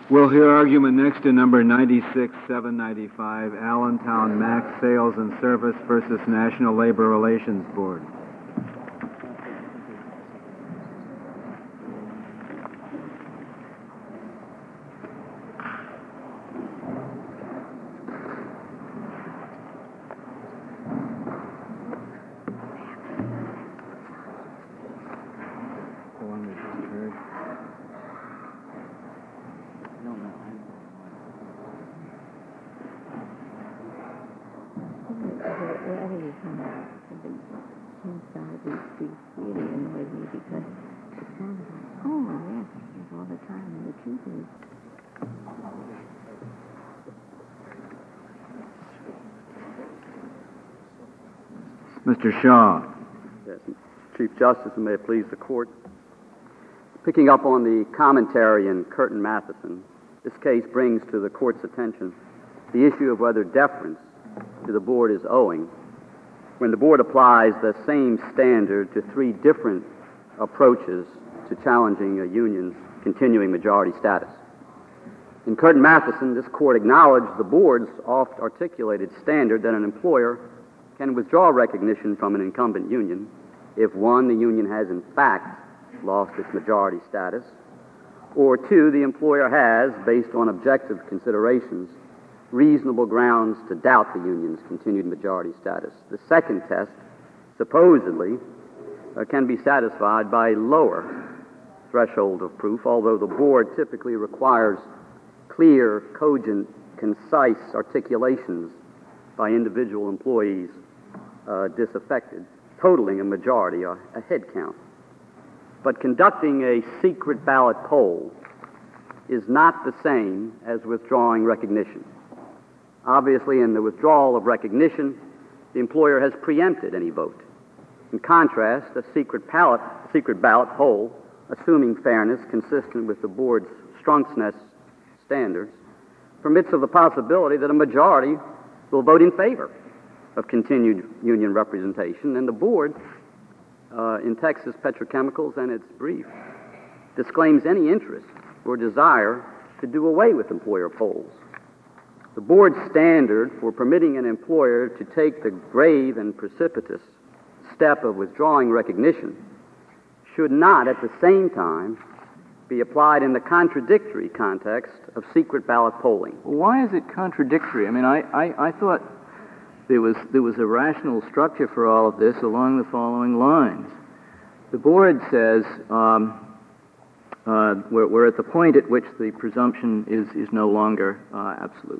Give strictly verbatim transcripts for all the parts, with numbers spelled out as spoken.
We'll hear argument next in number ninety-six seven ninety-five, Allentown Max Sales and Service versus National Labor Relations Board. Mister Shaw. Yes, Chief Justice, and may it please the Court. Picking up on the commentary in Curtin Matheson, this case brings to the Court's attention the issue of whether deference to the Board is owing when the Board applies the same standard to three different approaches to challenging a union's continuing majority status. In Curtin Matheson, this Court acknowledged the Board's oft-articulated standard that an employer can withdraw recognition from an incumbent union if, one, the union has in fact lost its majority status, or two, the employer has, based on objective considerations, reasonable grounds to doubt the union's continued majority status. The second test, supposedly, uh, can be satisfied by a lower threshold of proof, although the Board typically requires clear, cogent, concise articulations by individual employees uh, disaffected, totaling a majority, a, a head count. But conducting a secret ballot poll is not the same as withdrawing recognition. Obviously, in the withdrawal of recognition, the employer has preempted any vote. In contrast, a secret ballot, secret ballot poll, assuming fairness consistent with the Board's Strunksness standards, permits of the possibility that a majority will vote in favor of continued union representation, and the Board, uh, in Texas Petrochemicals and its brief, disclaims any interest or desire to do away with employer polls. The Board's standard for permitting an employer to take the grave and precipitous step of withdrawing recognition should not, at the same time, be applied in the contradictory context of secret ballot polling. Why is it contradictory? I mean, I, I, I thought there was, there was a rational structure for all of this along the following lines. The Board says um, uh, we're, we're at the point at which the presumption is, is no longer uh, absolute.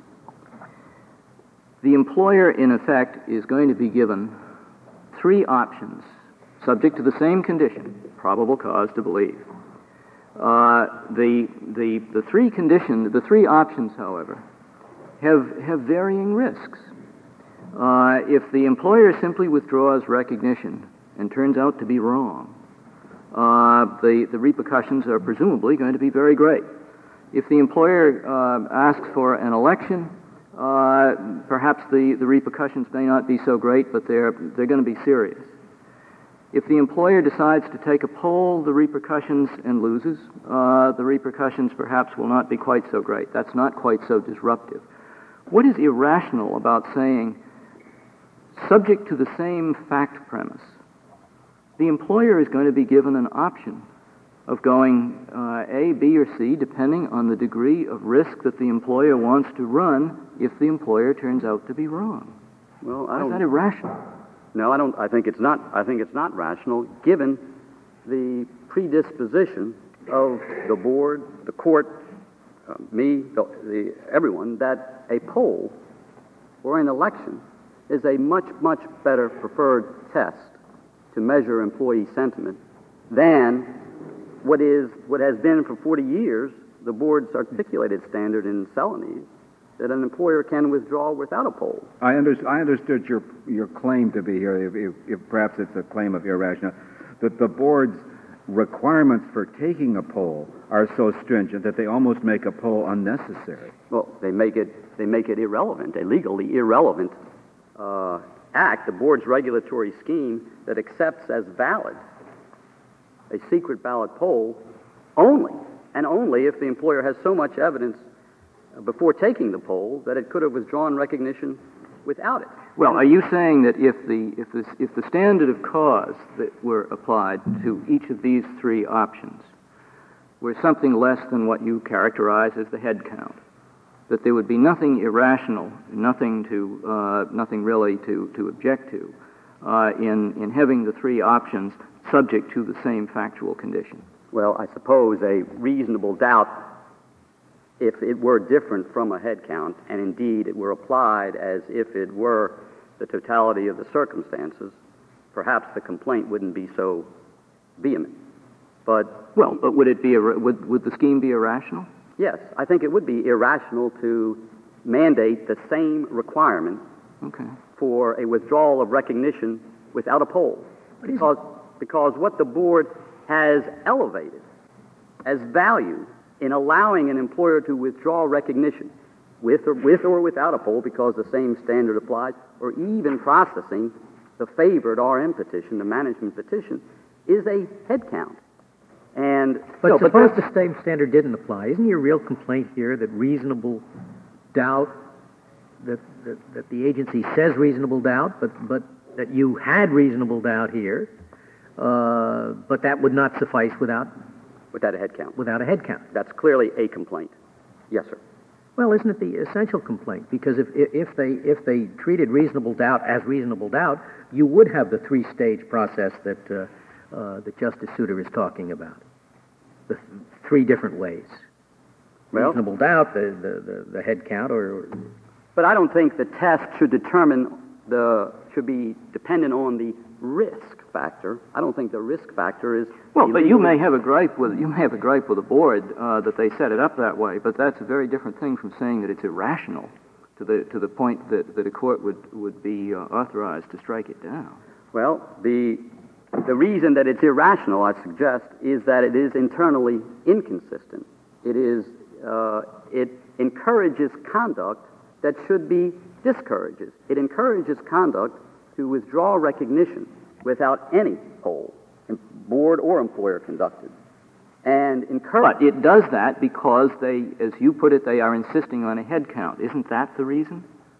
The employer, in effect, is going to be given three options, subject to the same condition, probable cause to believe. Uh, the, the, the three conditions, the three options, however, have, have varying risks. Uh, if the employer simply withdraws recognition and turns out to be wrong, uh, the, the repercussions are presumably going to be very great. If the employer uh, asks for an election, uh, perhaps the, the repercussions may not be so great, but they're, they're going to be serious. If the employer decides to take a poll, the repercussions, and loses, uh, the repercussions perhaps will not be quite so great. That's not quite so disruptive. What is irrational about saying, subject to the same fact premise, the employer is going to be given an option of going uh, A, B, or C, depending on the degree of risk that the employer wants to run if the employer turns out to be wrong? Well, I Why don't... is that irrational? No, I don't. I think it's not. I think it's not rational, given the predisposition of the Board, the Court, uh, me, the, the everyone, that a poll or an election is a much, much better preferred test to measure employee sentiment than what is what has been for forty years the Board's articulated standard in Celanese, that an employer can withdraw without a poll. I, under, I understood your your claim to be here, if, if, if perhaps it's a claim of irrational, that the Board's requirements for taking a poll are so stringent that they almost make a poll unnecessary. Well, they make it they make it irrelevant, a legally irrelevant uh, act, the Board's regulatory scheme that accepts as valid a secret ballot poll only and only if the employer has so much evidence before taking the poll that it could have withdrawn recognition without it. Well, are you saying that if the if the if the standard of cause that were applied to each of these three options were something less than what you characterize as the head count, that there would be nothing irrational, nothing to uh, nothing really to to object to uh, in in having the three options subject to the same factual condition? Well, I suppose a reasonable doubt, if it were different from a head count, and indeed it were applied as if it were the totality of the circumstances, perhaps the complaint wouldn't be so vehement. But well, but would it be would would the scheme be irrational? Yes, I think it would be irrational to mandate the same requirement okay. for a withdrawal of recognition without a poll, because because what the board has elevated as value in allowing an employer to withdraw recognition with or, with or without a poll, because the same standard applies, or even processing the favored R M petition, the management petition, is a head count. And but no, suppose but the same standard didn't apply. Isn't your real complaint here that reasonable doubt, that, that, that the agency says reasonable doubt, but, but that you had reasonable doubt here, uh, but that would not suffice without without a head count? Without a head count. That's clearly a complaint. Yes, sir. Well, isn't it the essential complaint? Because if if they if they treated reasonable doubt as reasonable doubt, you would have the three-stage process that uh, uh, that Justice Souter is talking about. The th- three different ways. Well, reasonable doubt, the, the, the, the head count, or. But I don't think the test should determine the should be dependent on the risk factor. I don't think the risk factor is well. But you may have a gripe with you may have a gripe with the board uh, that they set it up that way. But that's a very different thing from saying that it's irrational to the to the point that, that a court would would be uh, authorized to strike it down. Well, the the reason that it's irrational, I suggest, is that it is internally inconsistent. It is uh, it encourages conduct that should be discourages. It encourages conduct to withdraw recognition without any poll, board or employer conducted. And encourage. But it does that because they, as you put it, they are insisting on a head count. Isn't that the reason?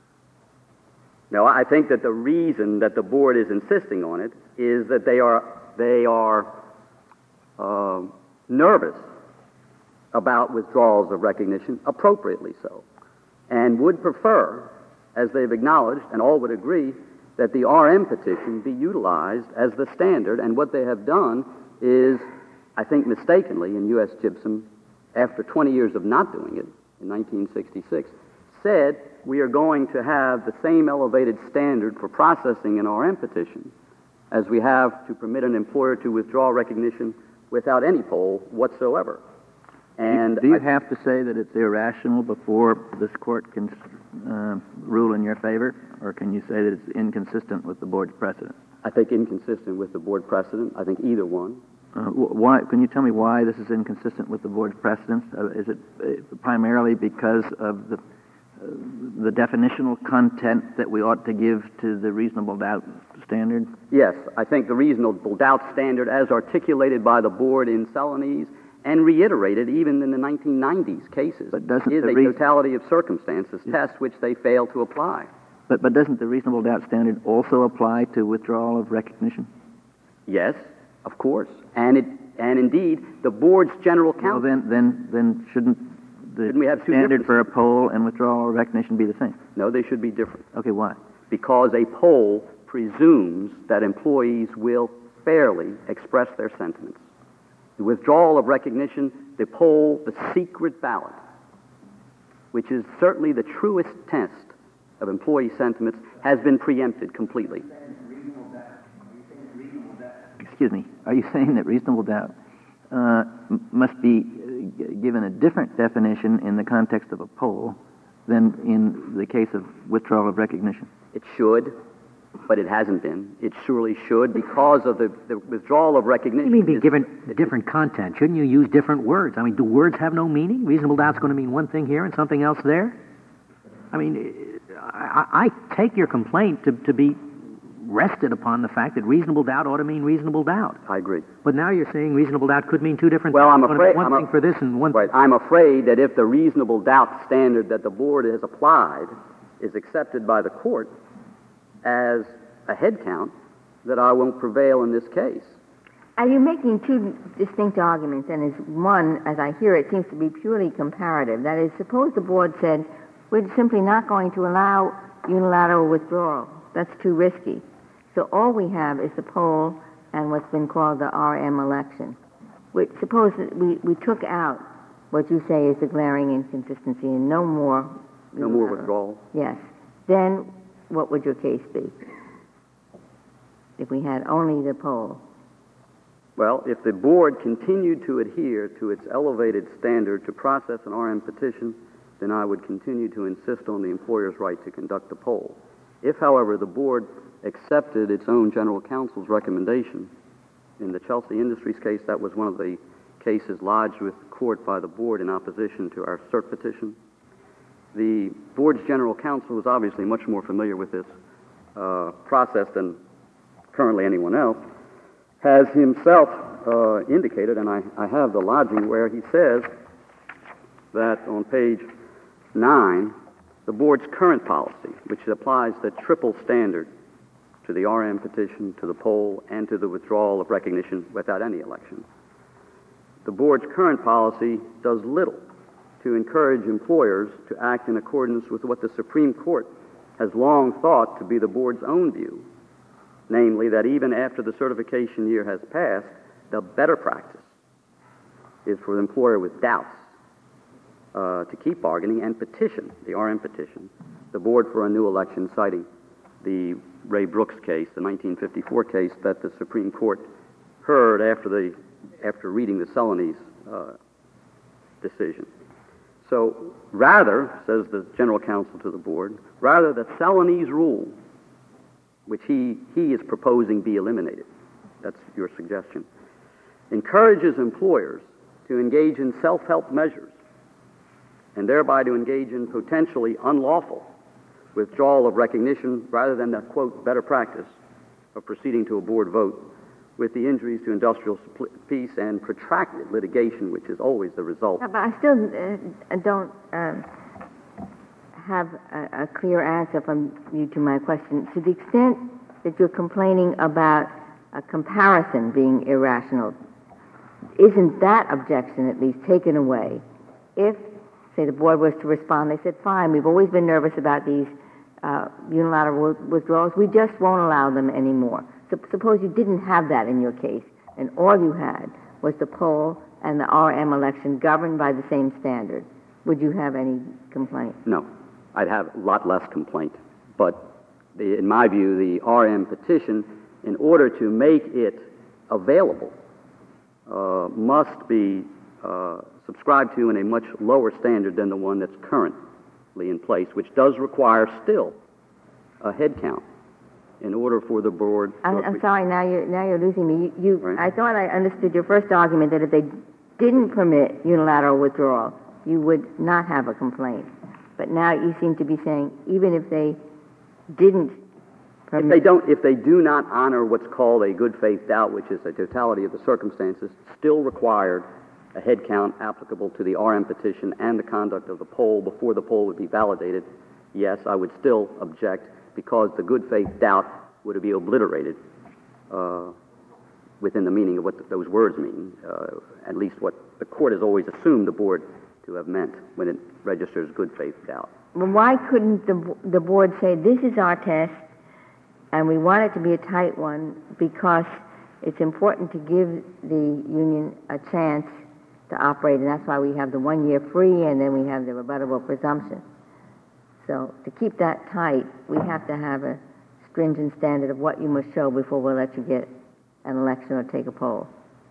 No, I think that the reason that the board is insisting on it is that they are they are uh, nervous about withdrawals of recognition, appropriately so, and would prefer, as they've acknowledged, and all would agree, that the R M petition be utilized as the standard. And what they have done is, I think mistakenly, in U S Gypsum, after twenty years of not doing it, in nineteen sixty-six, said we are going to have the same elevated standard for processing an R M petition as we have to permit an employer to withdraw recognition without any poll whatsoever. And do you I, have to say that it's irrational before this court can uh, rule in your favor, or can you say that it's inconsistent with the board's precedent? I think inconsistent with the board precedent. I think either one. Uh, why? Can you tell me why this is inconsistent with the board's precedent? Uh, is it uh, primarily because of the uh, the definitional content that we ought to give to the reasonable doubt standard? Yes, I think the reasonable doubt standard, as articulated by the board in Celanese and reiterated even in the nineteen nineties cases, is a re- totality of circumstances yes. test which they fail to apply. But but doesn't the reasonable doubt standard also apply to withdrawal of recognition? Yes, of course, and it and indeed the board's general counsel. Well, then then then shouldn't the Shouldn't we have two standard differences? for a poll and withdrawal of recognition be the same? No, they should be different. Okay, why? Because a poll presumes that employees will fairly express their sentiments. The withdrawal of recognition, the poll, the secret ballot, which is certainly the truest test of employee sentiments, has been preempted completely. Excuse me. Are you saying that reasonable doubt uh, m- must be uh, given a different definition in the context of a poll than in the case of withdrawal of recognition? It should, but it hasn't been. It surely should because of the, the withdrawal of recognition. You mean be is- given different content? Shouldn't you use different words? I mean, do words have no meaning? Reasonable doubt's going to mean one thing here and something else there? I mean, I, I take your complaint to, to be rested upon the fact that reasonable doubt ought to mean reasonable doubt. I agree. But now you're saying reasonable doubt could mean two different Well, things. I'm afraid One I'm thing a, for this and one right. I'm afraid that if the reasonable doubt standard that the board has applied is accepted by the court as a head count, that I won't prevail in this case. Are you making two distinct arguments? And is one, as I hear it, seems to be purely comparative. That is, suppose the board said, we're simply not going to allow unilateral withdrawal. That's too risky. So all we have is the poll and what's been called the R M election. Which, suppose that we, we took out what you say is the glaring inconsistency and no more... No more withdrawal? Yes. Then what would your case be if we had only the poll? Well, if the board continued to adhere to its elevated standard to process an R M petition, then I would continue to insist on the employer's right to conduct the poll. If, however, the board accepted its own general counsel's recommendation, in the Chelsea Industries case, that was one of the cases lodged with the court by the board in opposition to our cert petition. The board's general counsel was obviously much more familiar with this uh, process than currently anyone else, has himself uh, indicated, and I, I have the lodging where he says that on page nine, the board's current policy, which applies the triple standard to the R M petition, to the poll, and to the withdrawal of recognition without any election. The board's current policy does little to encourage employers to act in accordance with what the Supreme Court has long thought to be the board's own view, namely that even after the certification year has passed, the better practice is for the employer with doubts uh, to keep bargaining and petition, the R M petition, the board for a new election, citing the Ray Brooks case, the nineteen fifty-four case that the Supreme Court heard after the after reading the Celanese uh, decision. So rather, says the general counsel to the board, rather the Celanese rule, which he, he is proposing be eliminated, that's your suggestion, encourages employers to engage in self-help measures and thereby to engage in potentially unlawful withdrawal of recognition rather than the, quote, better practice of proceeding to a board vote with the injuries to industrial peace and protracted litigation, which is always the result. But I still uh, don't um, have a, a clear answer from you to my question. To the extent that you're complaining about a comparison being irrational, isn't that objection at least taken away if, say, the board was to respond, they said, fine, we've always been nervous about these uh, unilateral withdrawals, we just won't allow them anymore. So, suppose you didn't have that in your case, and all you had was the poll and the R M election governed by the same standard. Would you have any complaint? No. I'd have a lot less complaint. But the, in my view, the R M petition, in order to make it available, uh, must be uh, subscribed to in a much lower standard than the one that's currently in place, which does require still a head count in order for the board... I'm, I'm sorry, now you're, now you're losing me. You, you right. I thought I understood your first argument that if they didn't permit unilateral withdrawal, you would not have a complaint. But now you seem to be saying even if they didn't permit... If they don't, if they do not honor what's called a good faith doubt, which is a totality of the circumstances, still required a head count applicable to the R M petition and the conduct of the poll before the poll would be validated, yes, I would still object because the good faith doubt would be obliterated uh, within the meaning of what th- those words mean, uh, at least what the court has always assumed the board to have meant when it registers good faith doubt. Well, why couldn't the, the board say, this is our test, and we want it to be a tight one because it's important to give the union a chance to operate, and that's why we have the one year free, and then we have the rebuttable presumption. So to keep that tight, we have to have a stringent standard of what you must show before we'll let you get an election or take a poll.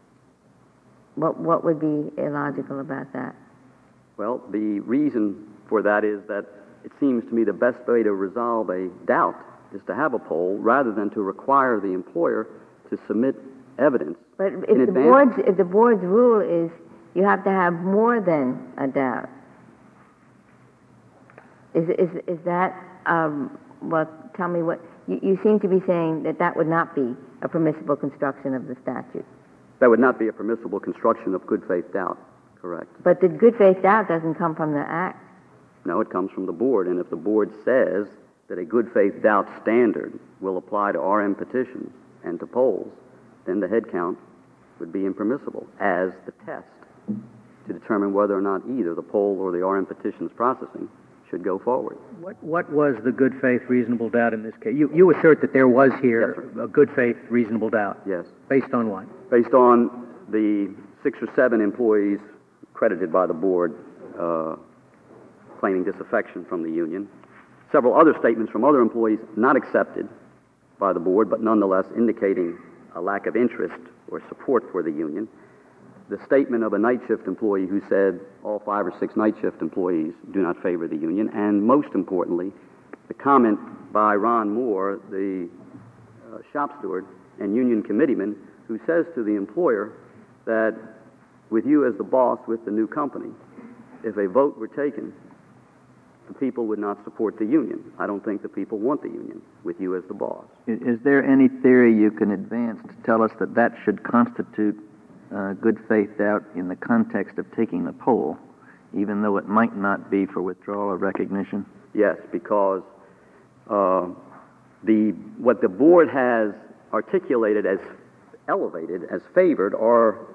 What, what would be illogical about that? Well, the reason for that is that it seems to me the best way to resolve a doubt is to have a poll rather than to require the employer to submit evidence But in if the advance. board's, if the board's rule is you have to have more than a doubt, is, is, is that, um, well, tell me what, You, you seem to be saying that that would not be a permissible construction of the statute. That would not be a permissible construction of good faith doubt, correct? But the good faith doubt doesn't come from the Act. No, it comes from the board, and if the board says that a good faith doubt standard will apply to R M petitions and to polls, then the head count would be impermissible as the test to determine whether or not either the poll or the R M petitions processing should go forward. What, what was the good faith reasonable doubt in this case? You, you assert that there was here Yes, a good faith reasonable doubt. Yes. Based on what? Based on the six or seven employees credited by the board uh, claiming disaffection from the union, several other statements from other employees not accepted by the board, but nonetheless indicating a lack of interest or support for the union, the statement of a night shift employee who said all five or six night shift employees do not favor the union, and most importantly, the comment by Ron Moore, the uh, shop steward and union committeeman, who says to the employer that with you as the boss with the new company, if a vote were taken, the people would not support the union. I don't think the people want the union with you as the boss. Is, is there any theory you can advance to tell us that that should constitute uh, good faith doubt in the context of taking the poll, even though it might not be for withdrawal or recognition? Yes, because uh, the what the board has articulated as elevated, as favored, are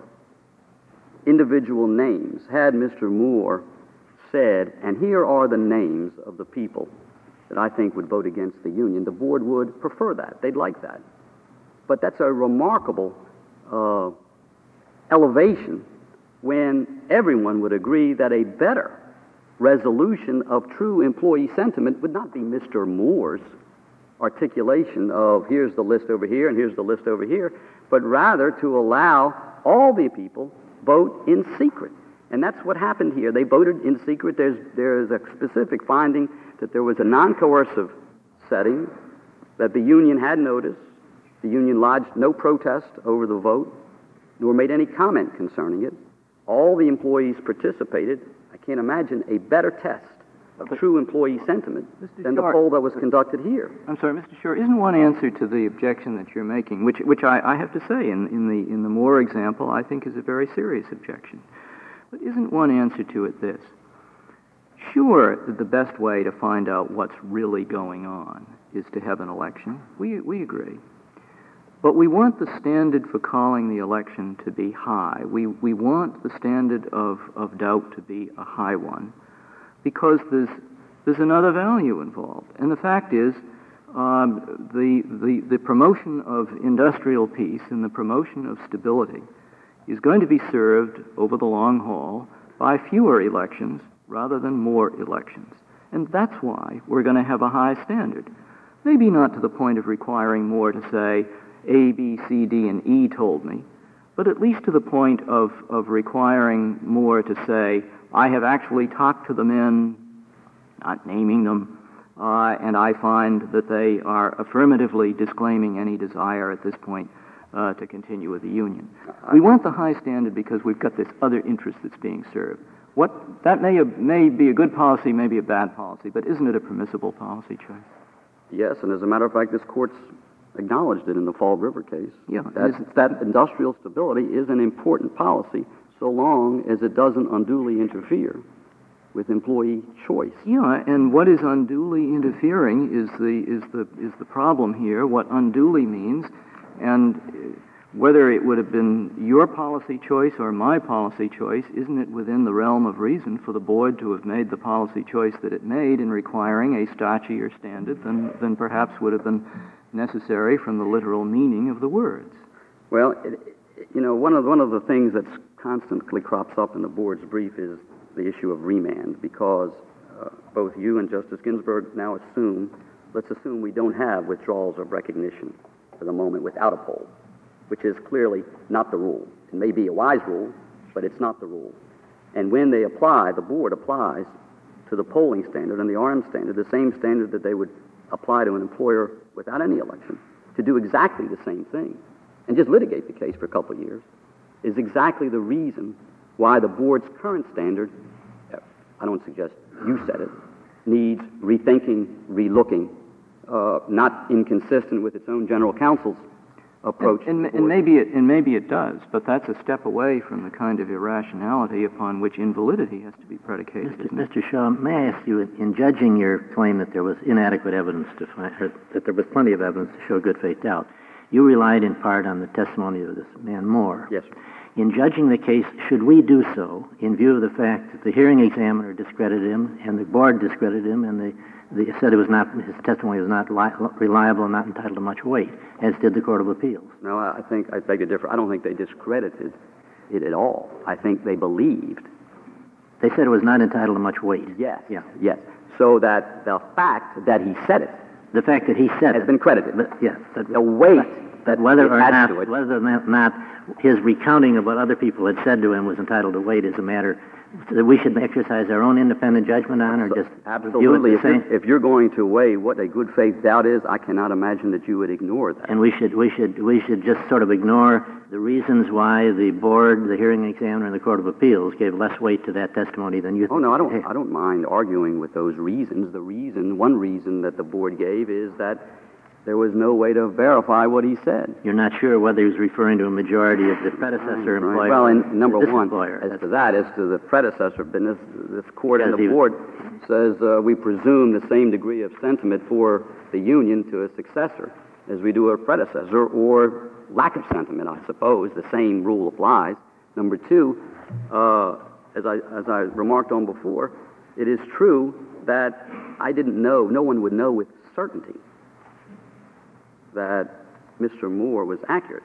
individual names. Had Mister Moore said, and here are the names of the people that I think would vote against the union, the board would prefer that. They'd like that. But that's a remarkable uh, elevation when everyone would agree that a better resolution of true employee sentiment would not be Mister Moore's articulation of here's the list over here and here's the list over here, but rather to allow all the people vote in secret. And that's what happened here. They voted in secret. There's, there's a specific finding that there was a non-coercive setting, that the union had noticed. The union lodged no protest over the vote, nor made any comment concerning it. All the employees participated. I can't imagine a better test of true employee sentiment Mister than the Short. poll that was conducted here. I'm sorry, Mister Shore, isn't one answer to the objection that you're making, which, which I, I have to say, in, in, the, in the Moore example, I think is a very serious objection. But isn't one answer to it this? Sure, that the best way to find out what's really going on is to have an election. We, we agree. But we want the standard for calling the election to be high. We, we want the standard of, of doubt to be a high one because there's, there's another value involved. And the fact is, um, the, the, the promotion of industrial peace and the promotion of stability is going to be served over the long haul by fewer elections rather than more elections. And that's why we're going to have a high standard. Maybe not to the point of requiring more to say, A, B, C, D, and E told me, but at least to the point of, of requiring more to say, I have actually talked to the men, not naming them, uh, and I find that they are affirmatively disclaiming any desire at this point Uh, to continue with the union. We want the high standard because we've got this other interest that's being served. What that may may be a good policy, may be a bad policy, but isn't it a permissible policy choice? Yes, and as a matter of fact, this court's acknowledged it in the Fall River case. Yeah, that, that industrial stability is an important policy so long as it doesn't unduly interfere with employee choice. Yeah, and what is unduly interfering is the is the is the problem here. What unduly means. And whether it would have been your policy choice or my policy choice, isn't it within the realm of reason for the board to have made the policy choice that it made in requiring a stodgier standard than, than perhaps would have been necessary from the literal meaning of the words? Well, it, you know, one of, one of the things that constantly crops up in the board's brief is the issue of remand, because uh, both you and Justice Ginsburg now assume, let's assume we don't have withdrawals of recognition for the moment without a poll, which is clearly not the rule. It may be a wise rule, but it's not the rule. And when they apply, the board applies to the polling standard and the R M standard, the same standard that they would apply to an employer without any election, to do exactly the same thing and just litigate the case for a couple of years, is exactly the reason why the board's current standard, I don't suggest you said it, needs rethinking, relooking, uh, not inconsistent with its own general counsel's approach. And, and, and maybe it, and maybe it does, but that's a step away from the kind of irrationality upon which invalidity has to be predicated. Mister Mister Shaw, may I ask you, in judging your claim that there was inadequate evidence to find, or that there was plenty of evidence to show good faith doubt, you relied in part on the testimony of this man Moore. Yes, sir. In judging the case, should we do so in view of the fact that the hearing examiner discredited him and the board discredited him and the, the said it was not, his testimony was not li- reliable and not entitled to much weight, as did the Court of Appeals? No, I think I beg to differ. I don't think they discredited it at all. I think they believed. They said it was not entitled to much weight. Yes. Yeah. Yes. So that the fact that he said it The fact that he said has it, been credited. but, yes, that, The weight that whether it or adds not to it. whether or not his recounting of what other people had said to him was entitled to weight is a matter that we should exercise our own independent judgment on, or just Absolutely. view it If the you're, same. if you're going to weigh what a good faith doubt is, I cannot imagine that you would ignore that. And we should we should we should just sort of ignore the reasons why the board, the hearing examiner, and the Court of Appeals gave less weight to that testimony than you. Oh no, I don't. Hey. I don't mind arguing with those reasons. The reason, one reason that the board gave is that there was no way to verify what he said. You're not sure whether he was referring to a majority of the predecessor Right. employer. Well, and number this one, employer. as to that, as to the predecessor, but this, this court and Yes, the he- board says uh, we presume the same degree of sentiment for the union to a successor as we do a predecessor, or lack of sentiment, I suppose. The same rule applies. Number two, uh, as I as I remarked on before, it is true that I didn't know, no one would know with certainty that Mister Moore was accurate.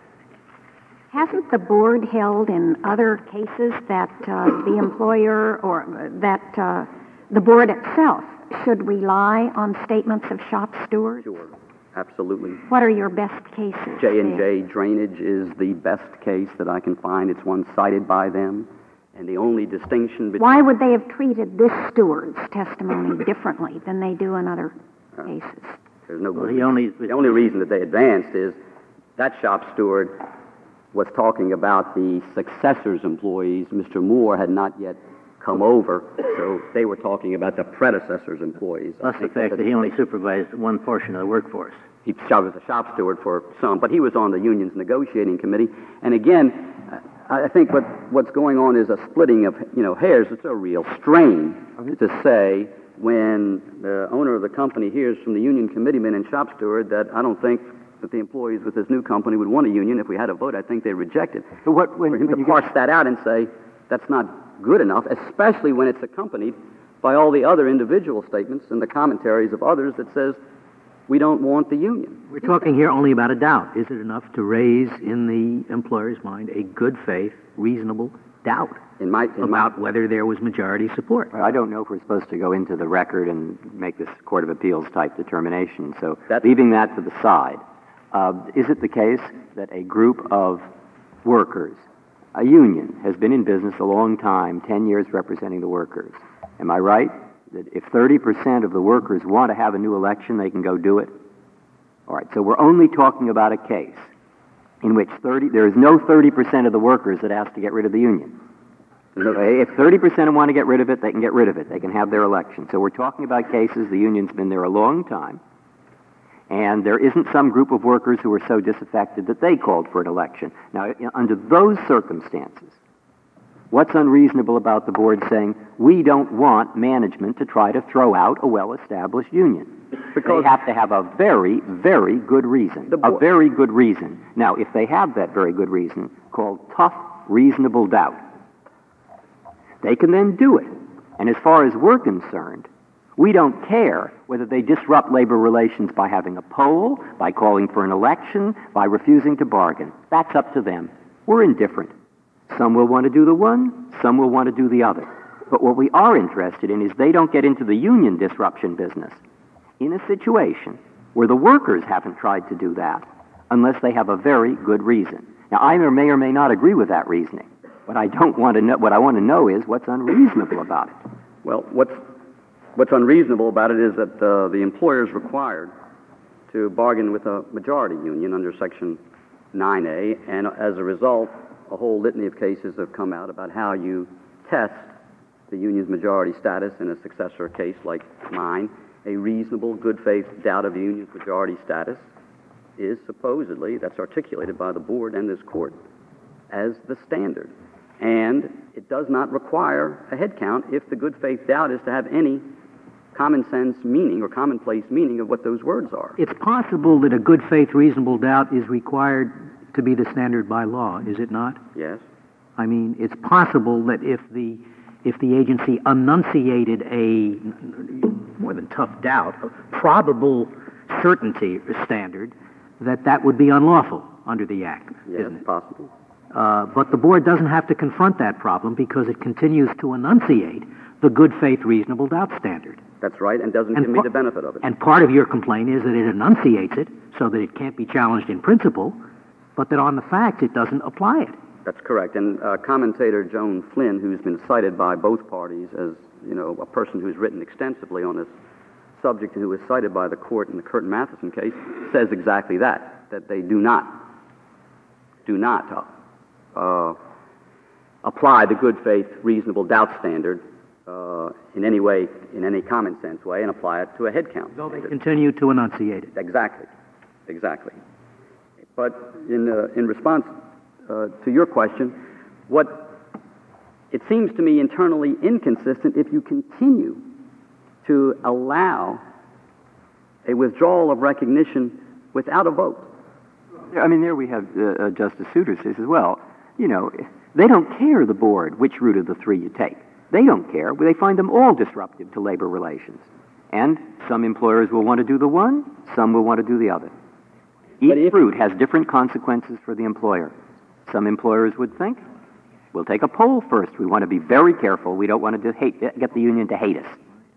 Hasn't the board held in other cases that uh, the employer or uh, that uh, the board itself should rely on statements of shop stewards? Sure, absolutely. What are your best cases? J and there? J Drainage is the best case that I can find. It's one cited by them, and the only distinction between... Why would they have treated this steward's testimony differently than they do in other cases? There's no Well, good he only- The only reason that they advanced is that shop steward was talking about the successor's employees. Mister Moore had not yet come over, so they were talking about the predecessor's employees. I Plus the think fact that's that he only supervised one portion of the workforce. He was a shop steward for some, but he was on the union's negotiating committee. And again, I I think what, what's going on is a splitting of, you know, hairs. It's a real strain to say when the owner of the company hears from the union committeeman and shop steward that I don't think that the employees with this new company would want a union. If we had a vote, I think they'd reject it. But what, when, For him when to you parse get, that out and say that's not good enough, especially when it's accompanied by all the other individual statements and the commentaries of others that says we don't want the union. We're talking here only about a doubt. Is it enough to raise in the employer's mind a good faith, reasonable doubt In my, in my about whether there was majority support? I don't know if we're supposed to go into the record and make this Court of Appeals type determination. So That's- leaving that to the side, uh, is it the case that a group of workers, a union, has been in business a long time, ten years representing the workers? Am I right that if thirty percent of the workers want to have a new election, they can go do it? All right, so we're only talking about a case in which thirty, there is no thirty percent of the workers that ask to get rid of the union. If thirty percent want to get rid of it, they can get rid of it. They can have their election. So we're talking about cases, the union's been there a long time, and there isn't some group of workers who are so disaffected that they called for an election. Now, under those circumstances, what's unreasonable about the board saying, we don't want management to try to throw out a well-established union? Because they have to have a very, very good reason. The A board- very good reason. Now, if they have that very good reason, called tough, reasonable doubt, they can then do it. And as far as we're concerned, we don't care whether they disrupt labor relations by having a poll, by calling for an election, by refusing to bargain. That's up to them. We're indifferent. Some will want to do the one, some will want to do the other. But what we are interested in is they don't get into the union disruption business in a situation where the workers haven't tried to do that unless they have a very good reason. Now, I may or may not agree with that reasoning, but I don't want to know, what I want to know is what's unreasonable about it. Well, what's, what's unreasonable about it is that uh, the employer is required to bargain with a majority union under Section nine A, and as a result, a whole litany of cases have come out about how you test the union's majority status in a successor case like mine. a reasonable good faith doubt of a union's majority status is supposedly, that's articulated by the board and this court, as the standard. And it does not require a head count if the good faith doubt is to have any common sense meaning or commonplace meaning of what those words are. It's possible that a good faith reasonable doubt is required to be the standard by law, is it not? Yes. I mean, it's possible that if the if the agency enunciated a more than tough doubt, a probable certainty standard, that that would be unlawful under the Act, Yes, isn't it? possible. Uh, but the board doesn't have to confront that problem because it continues to enunciate the good faith reasonable doubt standard. That's right, and doesn't And give me pa- the benefit of it. And part of your complaint is that it enunciates it so that it can't be challenged in principle, but that on the facts it doesn't apply it. That's correct. And uh, commentator Joan Flynn, who's been cited by both parties as, you know, a person who's written extensively on this subject and who was cited by the court in the Curtin Matheson case, says exactly that, that they do not, do not uh, apply the good faith reasonable doubt standard uh, in any way, in any common sense way, and apply it to a head count. Though they continue to enunciate it. Exactly, exactly. But in, uh, in response uh, to your question, what it seems to me internally inconsistent if you continue to allow a withdrawal of recognition without a vote. I mean, there we have uh, uh, Justice Souter says as well, you know, they don't care, the board, which route of the three you take. They don't care. They find them all disruptive to labor relations. And some employers will want to do the one, some will want to do the other. Each route has different consequences for the employer. Some employers would think, we'll take a poll first. We want to be very careful. We don't want to hate, get the union to hate us.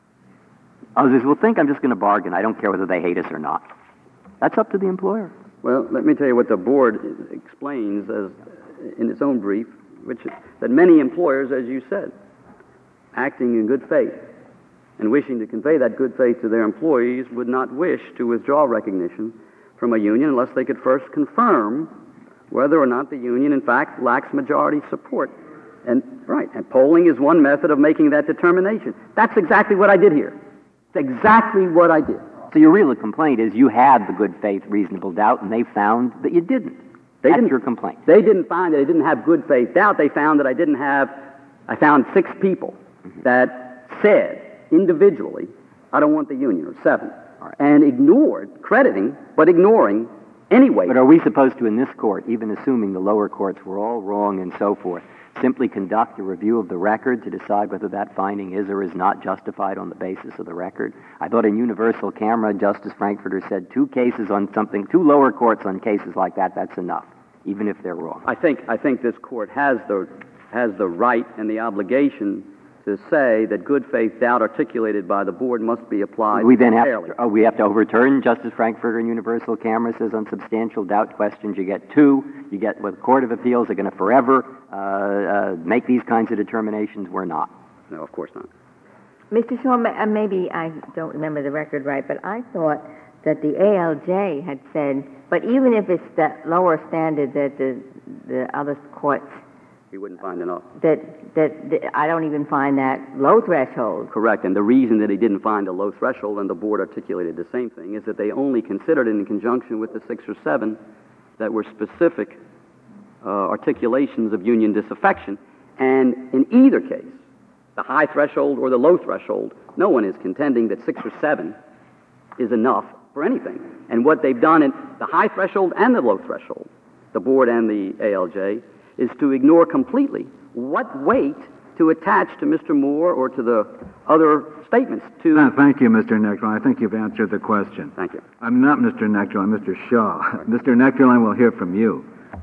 Others will think, I'm just going to bargain. I don't care whether they hate us or not. That's up to the employer. Well, let me tell you what the board explains as in its own brief, which is that many employers, as you said, acting in good faith and wishing to convey that good faith to their employees would not wish to withdraw recognition from a union unless they could first confirm whether or not the union, in fact, lacks majority support. And right, and polling is one method of making that determination. That's exactly what I did here. It's exactly what I did. So your real complaint is you had the good faith reasonable doubt, and they found that you didn't. They That's didn't, your complaint. They didn't find that I didn't have good faith doubt. They found that I didn't have, I found six people mm-hmm. that said individually, I don't want the union, or seven, right. and ignored, crediting, but ignoring anyway. But are we supposed to, in this court, even assuming the lower courts were all wrong and so forth, simply conduct a review of the record to decide whether that finding is or is not justified on the basis of the record? I thought in Universal Camera, Justice Frankfurter said two cases on something, two lower courts on cases like that, that's enough, even if they're wrong. I think, I think this court has the, has the right and the obligation to say that good faith doubt articulated by the board must be applied we then have fairly. To, oh, we have to overturn Justice Frankfurter in Universal Camera says on substantial doubt questions you get two. You get with the Court of Appeals, they're going to forever uh, uh, make these kinds of determinations. We're not. No, of course not. Mister Shaw, ma- uh, maybe I don't remember the record right, but I thought that the A L J had said, but even if it's the lower standard that the the other courts he wouldn't find enough. That, that, that I don't even find that low threshold. Correct, and the reason that he didn't find a low threshold, and the board articulated the same thing, is that they only considered it in conjunction with the six or seven that were specific uh, articulations of union disaffection. And in either case, the high threshold or the low threshold, no one is contending that six or seven is enough for anything. And what they've done in the high threshold and the low threshold, the board and the A L J, is to ignore completely what weight to attach to Mister Moore or to the other statements. To Uh, thank you, Mister Nectarine. I think you've answered the question. Thank you. I'm not Mister Nectarine, I'm Mister Shaw. Right. Mister Nectarine will hear from you.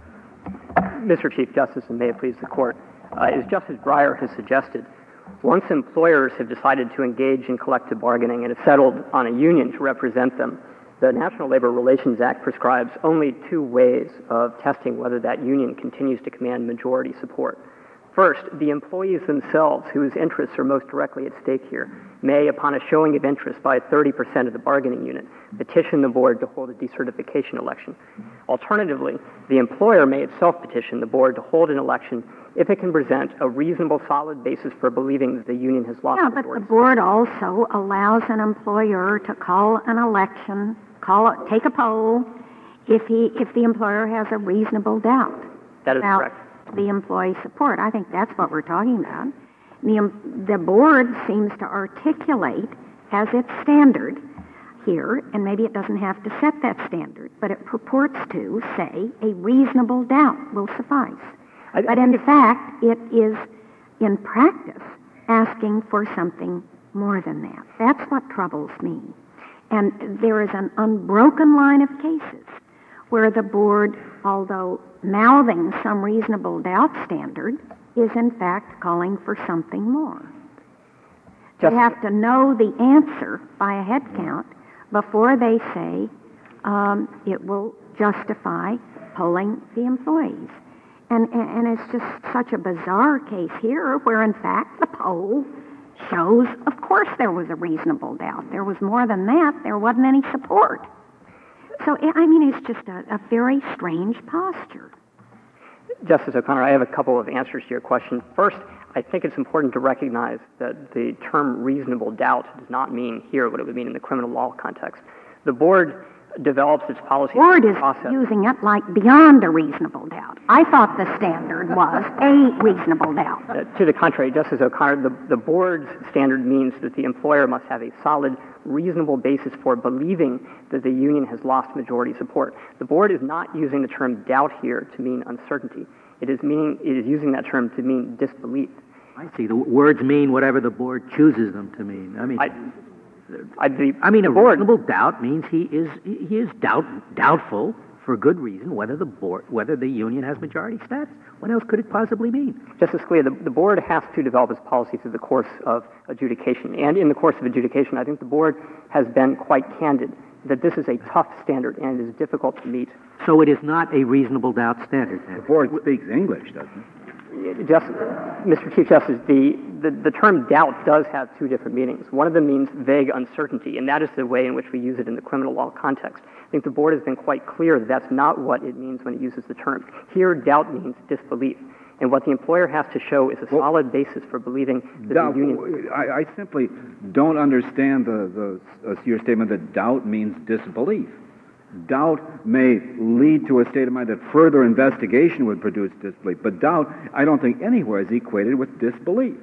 Mister Chief Justice, and may it please the Court, uh, as Justice Breyer has suggested, once employers have decided to engage in collective bargaining and have settled on a union to represent them, the National Labor Relations Act prescribes only two ways of testing whether that union continues to command majority support. First, the employees themselves, whose interests are most directly at stake here, may, upon a showing of interest by thirty percent of the bargaining unit, petition the board to hold a decertification election. Alternatively, the employer may itself petition the board to hold an election if it can present a reasonable, solid basis for believing that the union has lost Yeah, but majority. the board also allows an employer to call an election, call it, take a poll, if he, if the employer has a reasonable doubt That is about correct. the employee support. I think that's what we're talking about. The, the board seems to articulate as its standard here, and maybe it doesn't have to set that standard, but it purports to say a reasonable doubt will suffice. I, But I in think it's- fact, it is, in practice, asking for something more than that. That's what troubles me. And there is an unbroken line of cases where the board, although mouthing some reasonable doubt standard, is in fact calling for something more. They Just- have to know the answer by a head count before they say um, it will justify polling the employees. And, and, and it's just such a bizarre case here where, in fact, the poll shows, of course, there was a reasonable doubt. There was more than that. There wasn't any support. So, I I mean, it's just a, a very strange posture. Justice O'Connor, I have a couple of answers to your question. First, I think it's important to recognize that the term reasonable doubt does not mean here what it would mean in the criminal law context. The board develops its policy Board is process. using it like beyond a reasonable doubt. I thought the standard was a reasonable doubt. Uh, to the contrary, Justice O'Connor, the, the board's standard means that the employer must have a solid, reasonable basis for believing that the union has lost majority support. The board is not using the term doubt here to mean uncertainty. It is, meaning, it is using that term to mean disbelief. I see. The words mean whatever the board chooses them to mean. I mean, I, I, the, I mean, the a board, reasonable doubt means he is he is doubt doubtful for good reason whether the board whether the union has majority status. What else could it possibly mean? Justice Scalia, the, the board has to develop its policy through the course of adjudication. And in the course of adjudication, I think the board has been quite candid that this is a tough standard and it is difficult to meet. So it is not a reasonable doubt standard. Then. The board speaks English, doesn't it? Just, Mister Chief Justice, the, the, the term doubt does have two different meanings. One of them means vague uncertainty, and that is the way in which we use it in the criminal law context. I think the board has been quite clear that that's not what it means when it uses the term. Here, doubt means disbelief. And what the employer has to show is a Well, solid basis for believing that Doubt, the union... I, I simply don't understand the, the, uh, your statement that doubt means disbelief. Doubt may lead to a state of mind that further investigation would produce disbelief, but doubt, I don't think anywhere is equated with disbelief.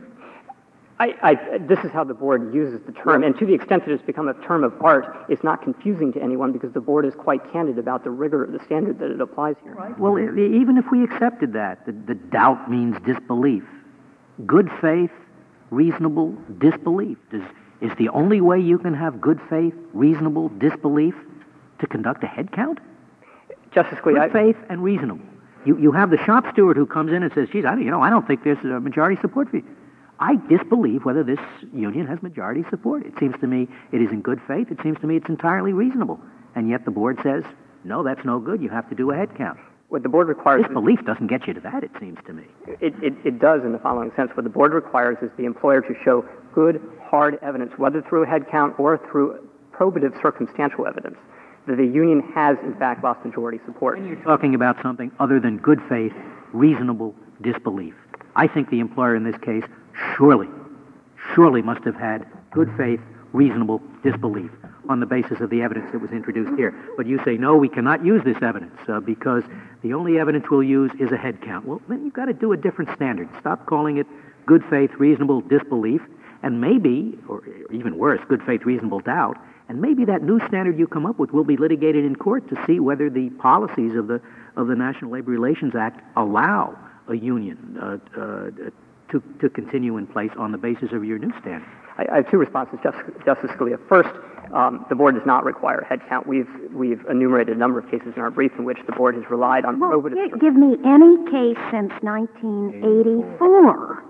I, I, this is how the board uses the term, and to the extent that it's become a term of art, it's not confusing to anyone because the board is quite candid about the rigor of the standard that it applies here. Well, e- even if we accepted that, the, the doubt means disbelief. Good faith, reasonable disbelief. Does, is the only way you can have good faith, reasonable disbelief to conduct a head count? Justice Scalia, Good faith and reasonable. You, you have the shop steward who comes in and says, geez, I, don't- you know, I don't think there's a majority support for you. I disbelieve whether this union has majority support. It seems to me it is in good faith. It seems to me it's entirely reasonable. And yet the board says, no, that's no good. You have to do a head count. what the board requires... Disbelief doesn't get you to that, it seems to me. It, it, it does in the following sense. What the board requires is the employer to show good, hard evidence, whether through a head count or through probative circumstantial evidence, that the union has, in fact, lost majority support. When you're talking about something other than good faith, reasonable disbelief, I think the employer in this case surely, surely must have had good faith, reasonable disbelief on the basis of the evidence that was introduced here. But you say, no, we cannot use this evidence uh, because the only evidence we'll use is a head count. Well, then you've got to do a different standard. Stop calling it good faith, reasonable disbelief, and maybe, or even worse, good faith, reasonable doubt, and maybe that new standard you come up with will be litigated in court to see whether the policies of the of the National Labor Relations Act allow a union uh, uh, to, to continue in place on the basis of your new standard. I, I have two responses, Justice, Justice Scalia. First, um, the board does not require a head count. We've, we've enumerated a number of cases in our brief in which the board has relied on Well, probative... gi- give me any case since nineteen eighty-four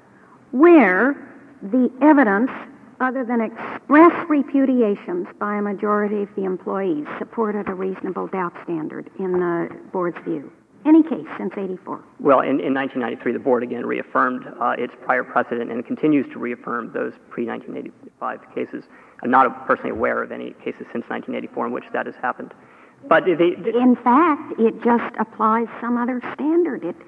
where the evidence, other than express repudiations by a majority of the employees, supported a reasonable doubt standard in the board's view. Any case since eighty-four? Well, in, in nineteen ninety-three, the board again reaffirmed uh, its prior precedent and continues to reaffirm those pre nineteen eighty-five cases. I'm not personally aware of any cases since nineteen eighty-four in which that has happened. But they, they, in fact, it just applies some other standard. It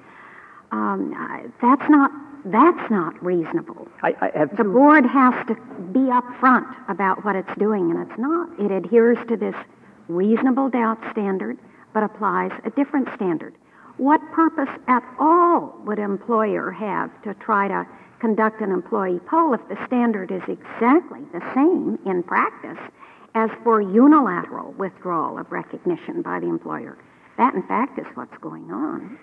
um, uh, that's not that's not reasonable. I, I have the two... board has to be upfront about what it's doing, and it's not. It adheres to this reasonable doubt standard, but applies a different standard. What purpose at all would an employer have to try to conduct an employee poll if the standard is exactly the same in practice as for unilateral withdrawal of recognition by the employer? That, in fact, is what's going on.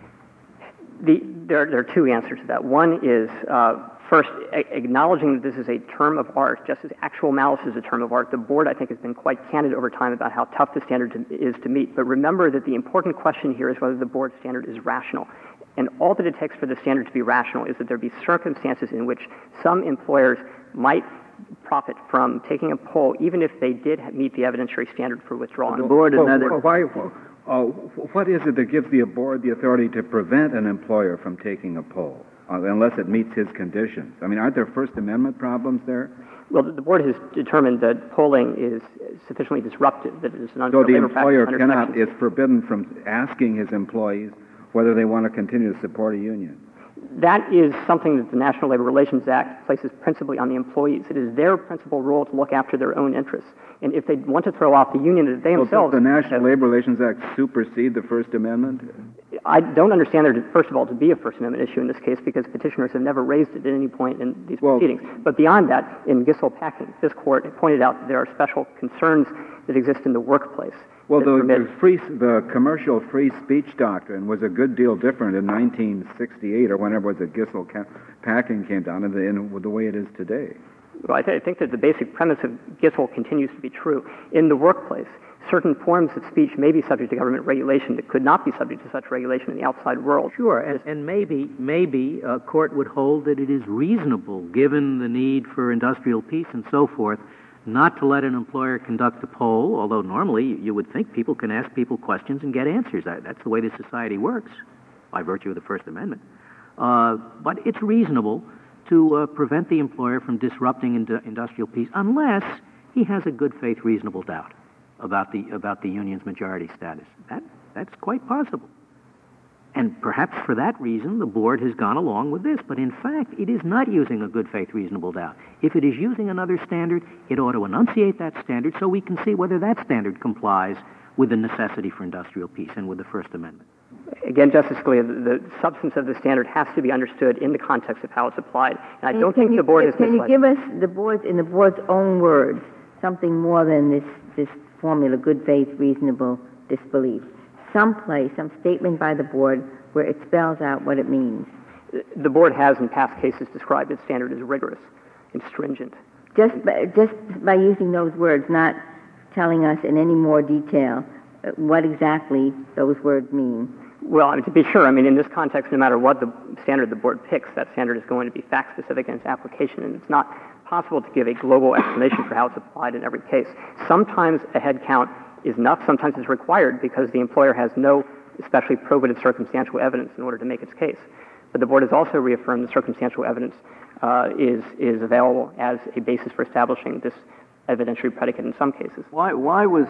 The, there, there are two answers to that. One is, uh, first, a- acknowledging that this is a term of art, just as actual malice is a term of art. The board, I think, has been quite candid over time about how tough the standard to, is to meet. But remember that the important question here is whether the board standard is rational. And all that it takes for the standard to be rational is that there be circumstances in which some employers might profit from taking a poll, even if they did meet the evidentiary standard for withdrawal. The board well, another... well, why, uh, what is it that gives the board the authority to prevent an employer from taking a poll, uh, unless it meets his conditions? I mean, aren't there First Amendment problems there? Well, the board has determined that polling is sufficiently disruptive, that it is an unfair So the labor employer practice under cannot, section- is forbidden from asking his employees whether they want to continue to support a union. That is something that the National Labor Relations Act places principally on the employees. It is their principal role to look after their own interests. And if they want to throw off the union, that they So themselves... does the National Labor Relations Act supersede the First Amendment? I don't understand there, to, first of all, to be a First Amendment issue in this case because petitioners have never raised it at any point in these Well, proceedings. But beyond that, in Gissel Packing, this court pointed out that there are special concerns that exist in the workplace. Well, that the, permit- the, free, the commercial free speech doctrine was a good deal different in nineteen sixty-eight or whenever it was that Gissel ca- Packing came down and the, in the way it is today. Well, I, th- I think that the basic premise of Gissel continues to be true. In the workplace, certain forms of speech may be subject to government regulation that could not be subject to such regulation in the outside world. Sure, and, and maybe maybe a court would hold that it is reasonable, given the need for industrial peace and so forth, not to let an employer conduct a poll, although normally you would think people can ask people questions and get answers. That's the way the society works, by virtue of the First Amendment. Uh, but it's reasonable to uh, prevent the employer from disrupting ind- industrial peace unless he has a good faith reasonable doubt about the about the union's majority status. That that's quite possible. And perhaps for that reason, the board has gone along with this. But in fact, it is not using a good faith reasonable doubt. If it is using another standard, it ought to enunciate that standard so we can see whether that standard complies with the necessity for industrial peace and with the First Amendment. Again, Justice Scalia, the, the substance of the standard has to be understood in the context of how it's applied. And I don't can think you, the board is Can misled. you give us, the board's, in the board's own words, something more than this, this formula, good faith, reasonable disbelief? Someplace, some statement by the board where it spells out what it means. The board has, in past cases, described its standard as rigorous and stringent. Just by, just by using those words, not telling us in any more detail uh, what exactly those words mean. Well, I mean, to be sure, I mean, in this context, no matter what the standard the board picks, that standard is going to be fact-specific in its application, and it's not possible to give a global explanation for how it's applied in every case. Sometimes a head count is enough, sometimes it's required because the employer has no especially probative circumstantial evidence in order to make its case. But the board has also reaffirmed that circumstantial evidence uh, is, is available as a basis for establishing this evidentiary predicate in some cases. Why, why was...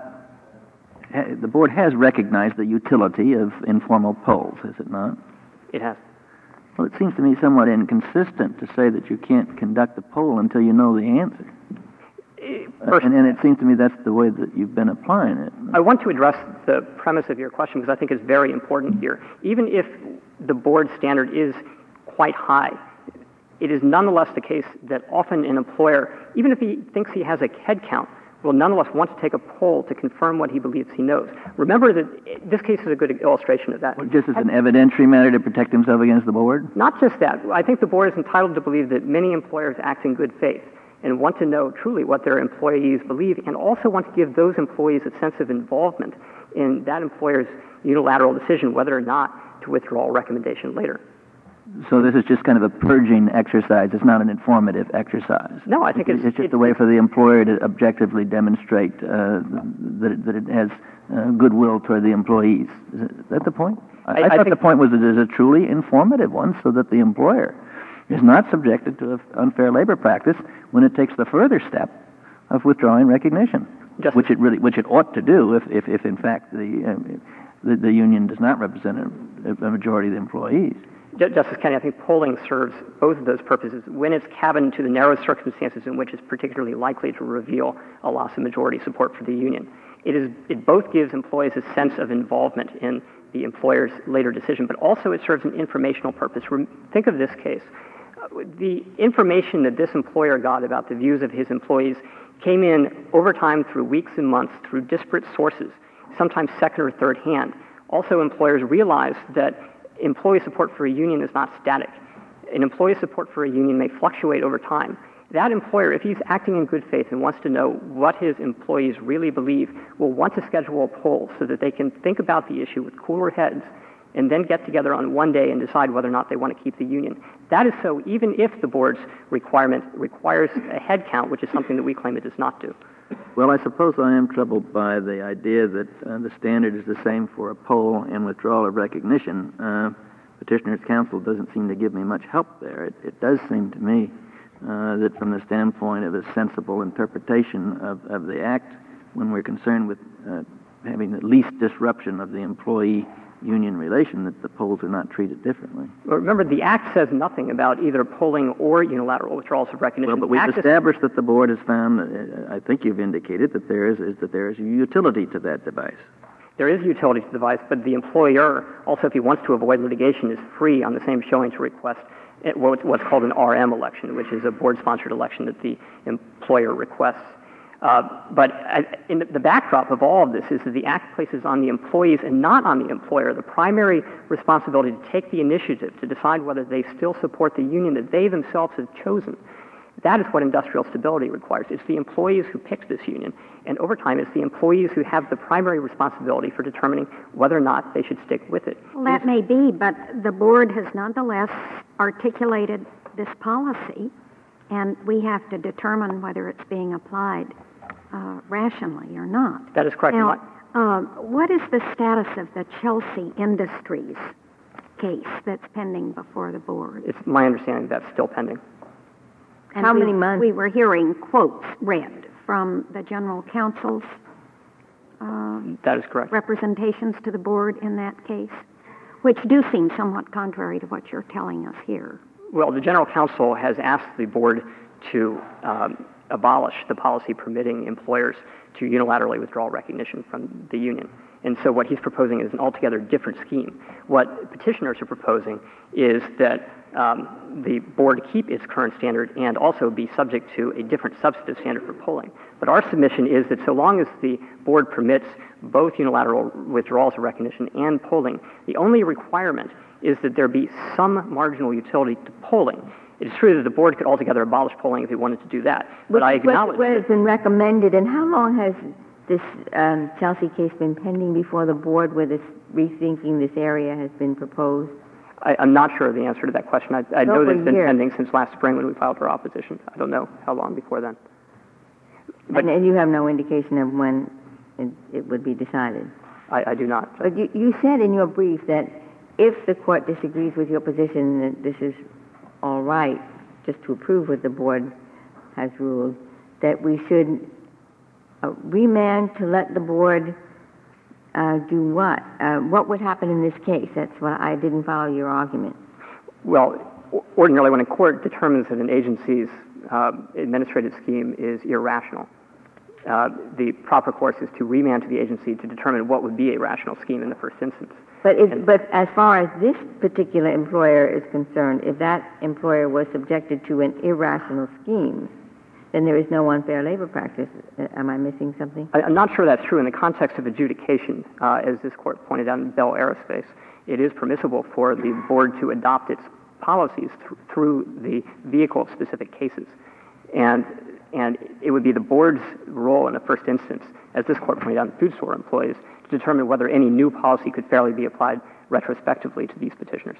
Uh, the board has recognized the utility of informal polls, has it not? It has. Well, it seems to me somewhat inconsistent to say that you can't conduct a poll until you know the answer. Uh, and, and it seems to me that's the way that you've been applying it. I want to address the premise of your question because I think it's very important here. Even if the board standard is quite high, it is nonetheless the case that often an employer, even if he thinks he has a head count, will nonetheless want to take a poll to confirm what he believes he knows. Remember that this case is a good illustration of that. Well, just as an evidentiary matter to protect himself against the board? Not just that. I think the board is entitled to believe that many employers act in good faith and want to know truly what their employees believe and also want to give those employees a sense of involvement in that employer's unilateral decision whether or not to withdraw a recommendation later. So this is just kind of a purging exercise. It's not an informative exercise. No, I think it's... It's just it's, a way for the employer to objectively demonstrate uh, that, it, that it has uh, goodwill toward the employees. Is that the point? I, I, I I thought think the point was that it is a truly informative one so that the employer is not subjected to an unfair labor practice when it takes the further step of withdrawing recognition, Justice, which it really, which it ought to do if, if, if in fact the, um, the, the union does not represent a, a majority of the employees. Justice Kennedy, I think polling serves both of those purposes when it's cabined to the narrow circumstances in which it's particularly likely to reveal a loss of majority support for the union. It, is, it both gives employees a sense of involvement in the employer's later decision, but also it serves an informational purpose. Think of this case. The information that this employer got about the views of his employees came in over time through weeks and months through disparate sources, sometimes second or third hand. Also, employers realized that employee support for a union is not static. An employee support for a union may fluctuate over time. That employer, if he's acting in good faith and wants to know what his employees really believe, will want to schedule a poll so that they can think about the issue with cooler heads and then get together on one day and decide whether or not they want to keep the union. That is so even if the board's requirement requires a head count, which is something that we claim it does not do. Well, I suppose I am troubled by the idea that uh, the standard is the same for a poll and withdrawal of recognition. Uh, Petitioner's counsel doesn't seem to give me much help there. It, it does seem to me uh, that from the standpoint of a sensible interpretation of, of the Act, when we're concerned with uh, having the least disruption of the employee-union relation, that the polls are not treated differently. Well, remember, the Act says nothing about either polling or unilateral withdrawals of recognition. Well, but we've Act established that the board has found, uh, I think you've indicated, that there is, is that there is a utility to that device. There is utility to the device, but the employer, also if he wants to avoid litigation, is free on the same showing to request what's called an R M election, which is a board-sponsored election that the employer requests. Uh, but in the backdrop of all of this is that the Act places on the employees and not on the employer the primary responsibility to take the initiative to decide whether they still support the union that they themselves have chosen. That is what industrial stability requires. It's the employees who picked this union, and over time it's the employees who have the primary responsibility for determining whether or not they should stick with it. Well, that may be, but the board has nonetheless articulated this policy, and we have to determine whether it's being applied uh, rationally or not. That is correct. Now, uh, what is the status of the Chelsea Industries case that's pending before the board? It's my understanding that's still pending. And How we, many months? We were hearing quotes read from the general counsel's um, that is correct. representations to the board in that case, which do seem somewhat contrary to what you're telling us here. Well, the general counsel has asked the board to um, abolish the policy permitting employers to unilaterally withdraw recognition from the union. And so what he's proposing is an altogether different scheme. What petitioners are proposing is that um, the board keep its current standard and also be subject to a different substantive standard for polling. But our submission is that so long as the board permits both unilateral withdrawals of recognition and polling, the only requirement is that there be some marginal utility to polling. It is true that the board could altogether abolish polling if it wanted to do that, but I acknowledge what has been recommended, and how long has this um, Chelsea case been pending before the board where this rethinking this area has been proposed? I, I'm not sure of the answer to that question. I, I know that it's been year. pending since last spring when we filed our opposition. I don't know how long before then. But, and, and you have no indication of when it, it would be decided? I, I do not. But you, you said in your brief that if the court disagrees with your position that this is all right, just to approve what the board has ruled, that we should uh, remand to let the board uh, do what? Uh, what would happen in this case? That's what I didn't follow your argument. Well, ordinarily when a court determines that an agency's uh, administrative scheme is irrational, uh, the proper course is to remand to the agency to determine what would be a rational scheme in the first instance. But, if, but as far as this particular employer is concerned, if that employer was subjected to an irrational scheme, then there is no unfair labor practice. Am I missing something? I, I'm not sure that's true in the context of adjudication. Uh, as this court pointed out in Bell Aerospace, it is permissible for the board to adopt its policies th- through the vehicle of specific cases. And, and it would be the board's role in the first instance, as this court pointed out in food store employees, to determine whether any new policy could fairly be applied retrospectively to these petitioners.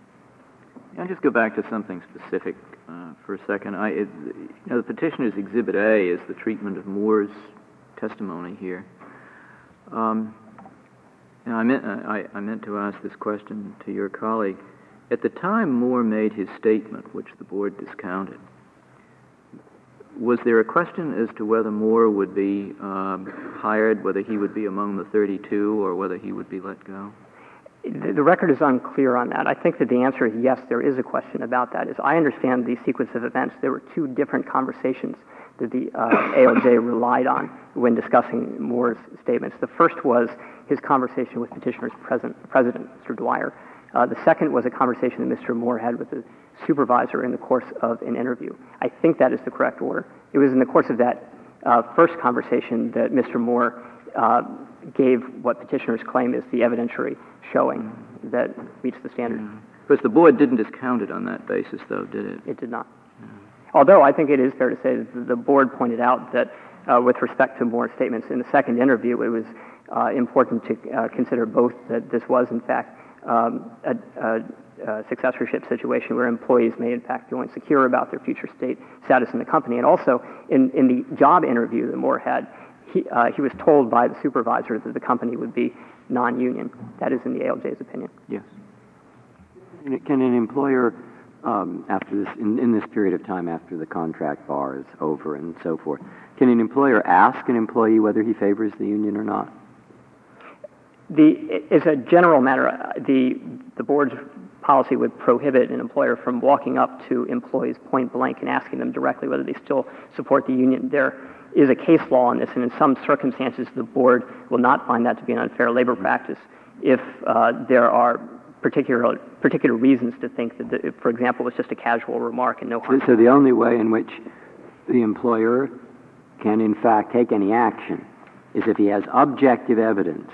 I'll just go back to something specific uh, for a second. I, it, you know, the petitioner's Exhibit A is the treatment of Moore's testimony here. Um, Now, I meant, I, I meant to ask this question to your colleague. At the time Moore made his statement, which the board discounted, was there a question as to whether Moore would be um, hired, whether he would be among the thirty-two, or whether he would be let go? The, the record is unclear on that. I think that the answer is yes, there is a question about that. As I understand the sequence of events, there were two different conversations that the uh, A L J relied on when discussing Moore's statements. The first was his conversation with petitioner's president, president Mister Dwyer. Uh, the second was a conversation that Mister Moore had with the supervisor in the course of an interview. I think that is the correct order. It was in the course of that uh, first conversation that Mister Moore uh, gave what petitioners claim is the evidentiary showing that meets the standard. Yeah. Because the board didn't discount it on that basis, though, did it? It did not. Yeah. Although I think it is fair to say that the board pointed out that uh, with respect to Moore's statements in the second interview, it was uh, important to uh, consider both that this was, in fact, um, a, a, a successorship situation where employees may, in fact, feel insecure about their future state status in the company. And also, in, in the job interview that Moore had, he, uh, he was told by the supervisor that the company would be non-union. That is in the A L J's opinion. Yes. Can an employer, um, after this, in, in this period of time after the contract bar is over and so forth, can an employer ask an employee whether he favors the union or not? The, as a general matter, uh, the, the board's policy would prohibit an employer from walking up to employees point blank and asking them directly whether they still support the union. There is a case law on this, and in some circumstances the board will not find that to be an unfair labor practice if uh, there are particular particular reasons to think that, the, for example, it's just a casual remark and no harm. So the only way in which the employer can in fact take any action is if he has objective evidence,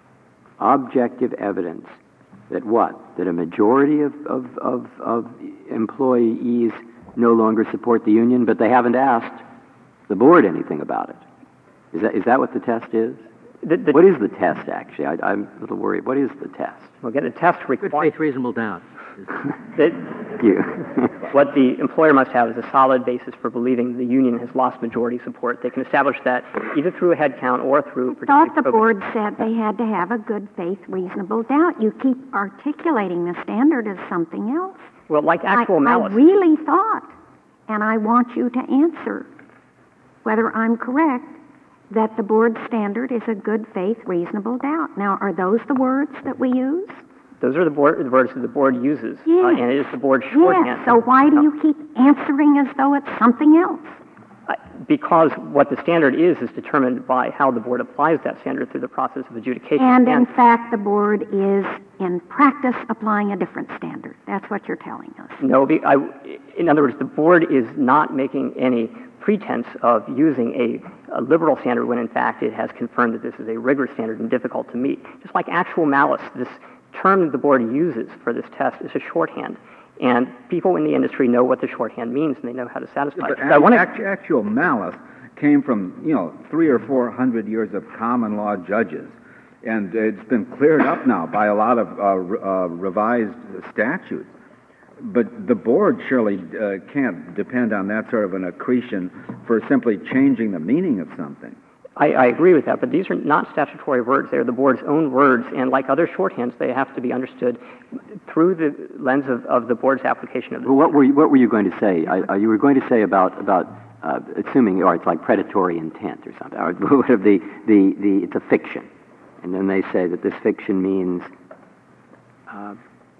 objective evidence that what? That a majority of, of, of, of employees no longer support the union, but they haven't asked the board anything about it. Is that, is that what the test is? The, the, what is the test, actually? I, I'm a little worried. What is the test? We'll get a test required. Good faith, reasonable doubt. That, Thank you. What the employer must have is a solid basis for believing the union has lost majority support. They can establish that either through a head count or through... I thought the board said they had to have a good faith, reasonable doubt. You keep articulating the standard as something else. Well, like actual I, malice. I really thought, and I want you to answer whether I'm correct, that the board standard is a good faith, reasonable doubt. Now, are those the words that we use? Those are the, board, the words that the board uses, yes. uh, and it is the board's shorthand. Yes, so why do you keep answering as though it's something else? Uh, because what the standard is is determined by how the board applies that standard through the process of adjudication. And, in fact, the board is, in practice, applying a different standard. That's what you're telling us. No, be, I, in other words, the board is not making any pretense of using a, a liberal standard when, in fact, it has confirmed that this is a rigorous standard and difficult to meet. Just like actual malice, this term that the board uses for this test is a shorthand. And people in the industry know what the shorthand means, and they know how to satisfy yeah, it. But So I wanna... act, actual malice came from, you know, three or four hundred years of common law judges. And it's been cleared up now by a lot of uh, re- uh, revised statutes. But the board surely uh, can't depend on that sort of an accretion for simply changing the meaning of something. I, I agree with that, but these are not statutory words. They're the board's own words, and like other shorthands, they have to be understood through the lens of, of the board's application of the Well, what were you, what were you going to say? I, I, you were going to say about about uh, assuming, or it's like predatory intent or something. Or the, the the it's a fiction, and then they say that this fiction means uh,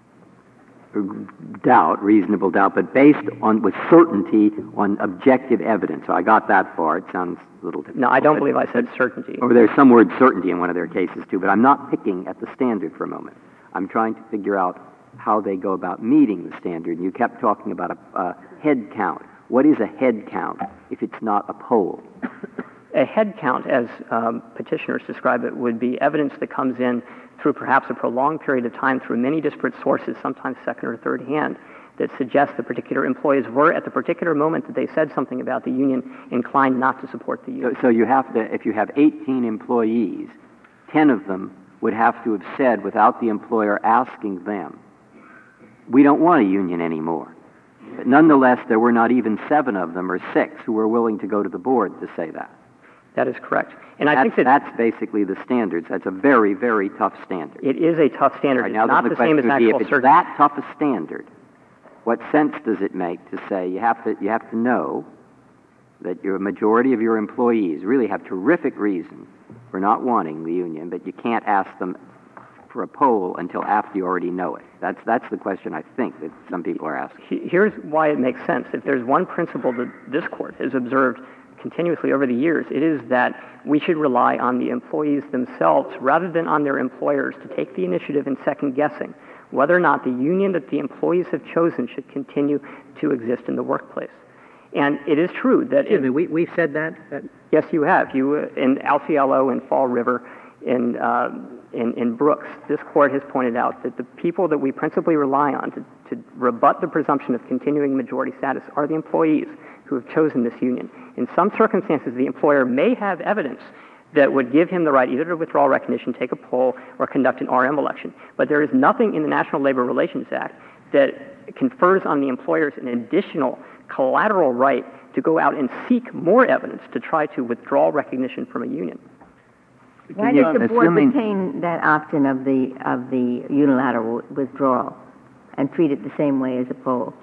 doubt, reasonable doubt, but based on with certainty on objective evidence. So I got that far. It sounds a little different. No, I don't believe I said certainty. Or there's some word certainty in one of their cases too, but I'm not picking at the standard for a moment. I'm trying to figure out how they go about meeting the standard. And you kept talking about a, a head count. What is a head count if it's not a poll? A head count, as um, petitioners describe it, would be evidence that comes in through perhaps a prolonged period of time through many disparate sources, sometimes second or third hand, that suggests the particular employees were, at the particular moment that they said something about the union, inclined not to support the union. So, so you have to, if you have eighteen employees, ten of them would have to have said, without the employer asking them, we don't want a union anymore. But nonetheless, there were not even seven of them or six who were willing to go to the board to say that. That is correct. And I that's, think that that's basically the standards. That's a very, very tough standard. it is a tough standard. Right, It's now not the, the question same as would be, actual if it's surgery. that tough a standard, what sense does it make to say you have to, you have to know that your majority of your employees really have terrific reason for not wanting the union, but you can't ask them for a poll until after you already know it? That's, that's the question I think that some people are asking. He- Here's why it makes sense. If there's one principle that this court has observed continuously over the years, it is that we should rely on the employees themselves rather than on their employers to take the initiative in second guessing whether or not the union that the employees have chosen should continue to exist in the workplace. And it is true that... Excuse it, me, we, we've said that? that? Yes, you have. You, uh, in Alciello, in Fall River, in, uh, in, in Brooks, this court has pointed out that the people that we principally rely on to, to rebut the presumption of continuing majority status are the employees who have chosen this union. In some circumstances, the employer may have evidence that would give him the right either to withdraw recognition, take a poll, or conduct an R M election. But there is nothing in the National Labor Relations Act that confers on the employers an additional collateral right to go out and seek more evidence to try to withdraw recognition from a union. Why you- does the board assuming- retain that option of the, of the unilateral withdrawal and treat it the same way as a poll?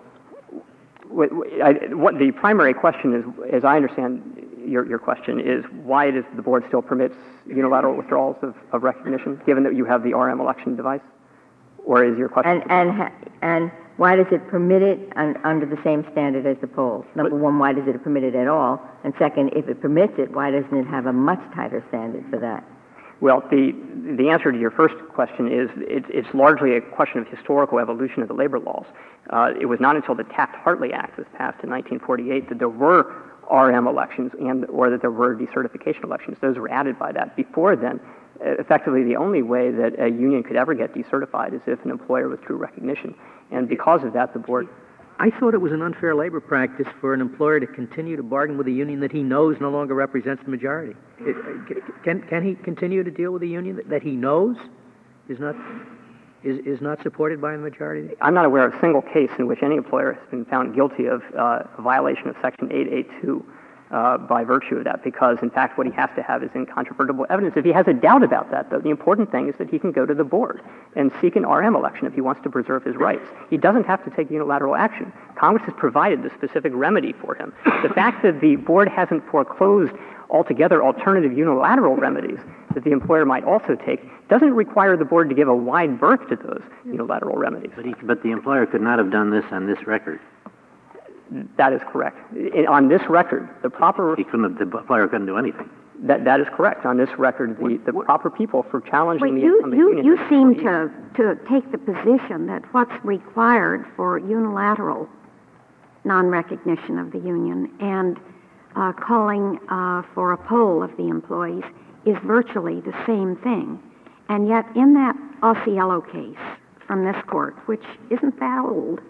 What, I, what the primary question is, as I understand your, your question, is why does the board still permits unilateral withdrawals of, of recognition, given that you have the R M election device? Or is your question... And, and, ha- and why does it permit it un, under the same standard as the polls? Number one, why does it permit it at all? And second, if it permits it, why doesn't it have a much tighter standard for that? Well, the, the answer to your first question is it, it's largely a question of historical evolution of the labor laws. Uh, it was not until the Taft-Hartley Act was passed in nineteen forty-eight that there were R M elections and or that there were decertification elections. Those were added by that. Before then, effectively the only way that a union could ever get decertified is if an employer withdrew recognition. And because of that, the board... I thought it was an unfair labor practice for an employer to continue to bargain with a union that he knows no longer represents the majority. It, can, can he continue to deal with a union that, that he knows is not, is, is not supported by the majority? I'm not aware of a single case in which any employer has been found guilty of uh, a violation of Section eight eighty-two uh, by virtue of that, because, in fact, what he has to have is incontrovertible evidence. If he has a doubt about that, though, the important thing is that he can go to the board and seek an R M election if he wants to preserve his rights. He doesn't have to take unilateral action. Congress has provided the specific remedy for him. The fact that the board hasn't foreclosed altogether alternative unilateral remedies that the employer might also take doesn't require the board to give a wide berth to those unilateral remedies. But, he, but the employer could not have done this on this record. That is correct. I, on this record, the proper... He couldn't have, the employer couldn't do anything. That, that is correct. On this record, the, the proper people for challenging Wait, the you, incumbent you, union... you is seem employees. to, to take the position that what's required for unilateral non-recognition of the union and uh, calling uh, for a poll of the employees is virtually the same thing. And yet, in that Osceola case from this court, which isn't that old,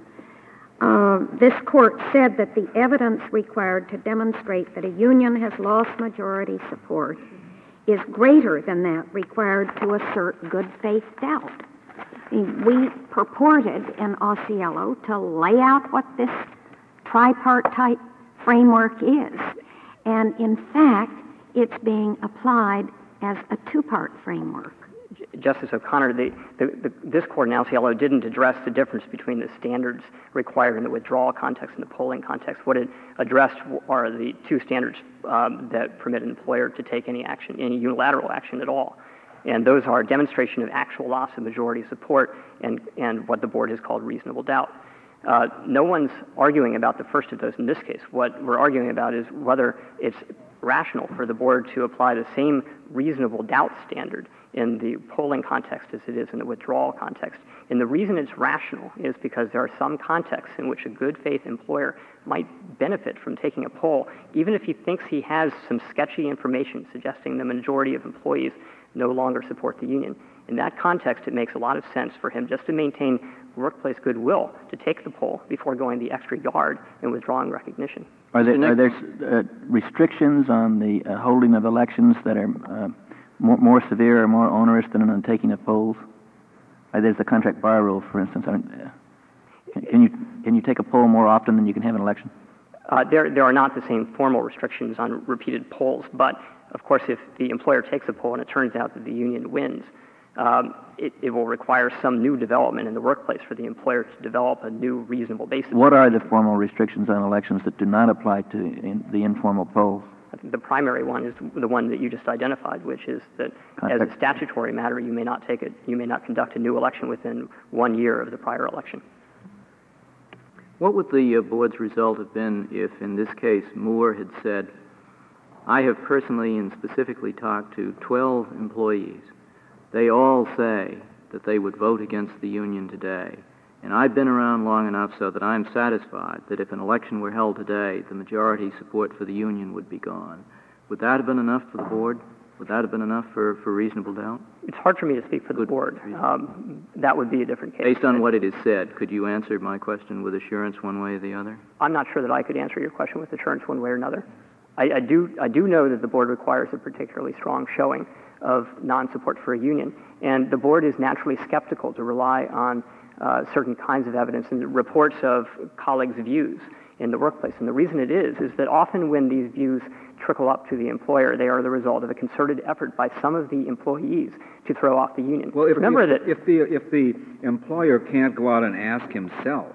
uh, this court said that the evidence required to demonstrate that a union has lost majority support is greater than that required to assert good faith doubt. I mean, we purported in Osceola to lay out what this tripartite framework is, and in fact, it's being applied as a two-part framework. Justice O'Connor, the, the, the, this court in Alciello didn't address the difference between the standards required in the withdrawal context and the polling context. What it addressed are the two standards um, that permit an employer to take any action, any unilateral action at all. And those are demonstration of actual loss of majority support and, and what the board has called reasonable doubt. Uh, no one's arguing about the first of those in this case. What we're arguing about is whether it's rational for the board to apply the same reasonable doubt standard in the polling context as it is in the withdrawal context. And the reason it's rational is because there are some contexts in which a good faith employer might benefit from taking a poll, even if he thinks he has some sketchy information suggesting the majority of employees no longer support the union. In that context, it makes a lot of sense for him just to maintain workplace goodwill to take the poll before going the extra yard and withdrawing recognition. Are there, are there uh, restrictions on the uh, holding of elections that are uh, more, more severe or more onerous than on taking of polls? Uh, there's the contract bar rule, for instance. I mean, uh, can, can you can you take a poll more often than you can have an election? Uh, there, there are not the same formal restrictions on repeated polls, but Of course, if the employer takes a poll and it turns out that the union wins, um, it, it will require some new development in the workplace for the employer to develop a new reasonable basis. What are the formal restrictions on elections that do not apply to in the informal polls? I think the primary one is the one that you just identified, which is that Contact. as a statutory matter, you may not take it, you may not conduct a new election within one year of the prior election. What would the uh, board's result have been if, in this case, Moore had said, I have personally and specifically talked to twelve employees. They all say that they would vote against the union today. And I've been around long enough so that I'm satisfied that if an election were held today, the majority support for the union would be gone. Would that have been enough for the board? Would that have been enough for, for reasonable doubt? It's hard for me to speak for the Good. board. Um, that would be a different case. Based on what it is said, could you answer my question with assurance one way or the other? I'm not sure that I could answer your question with assurance one way or another. I, I do I do know that the board requires a particularly strong showing of non-support for a union, and the board is naturally skeptical to rely on uh, certain kinds of evidence and reports of colleagues' views in the workplace. And the reason it is is that often when these views trickle up to the employer, they are the result of a concerted effort by some of the employees to throw off the union. Well, if, remember if, that if the if the employer can't go out and ask himself,